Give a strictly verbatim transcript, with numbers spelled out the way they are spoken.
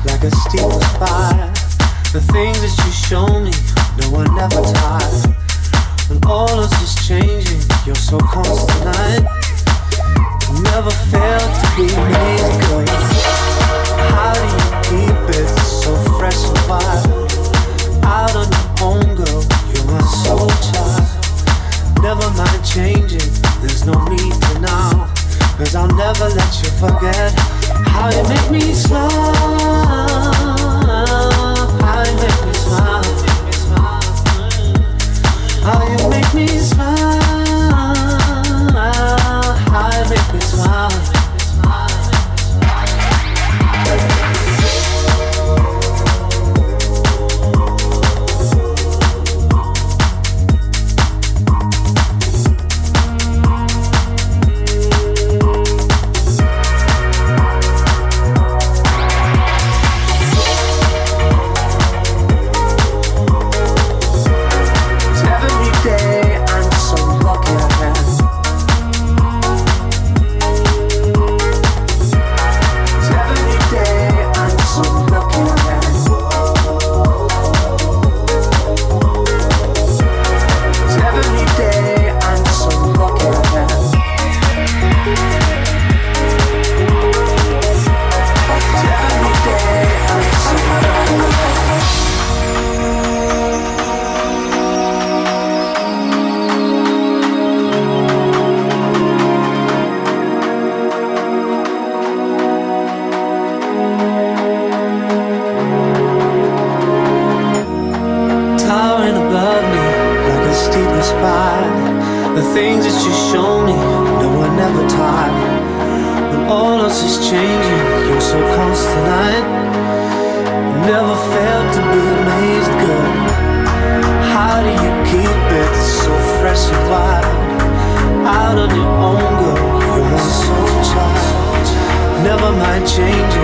like a steeple spire. The things that you show me, no one ever taught. When all else is changing, you're so constant. Never failed to be made good. How do you keep it so fresh and wild? Out on your own, girl, you're my soul child. Never mind changing, there's no need to now. Cause I'll never let you forget how you make me smile. How you make me smile. How you make me smile. How you make me smile. Change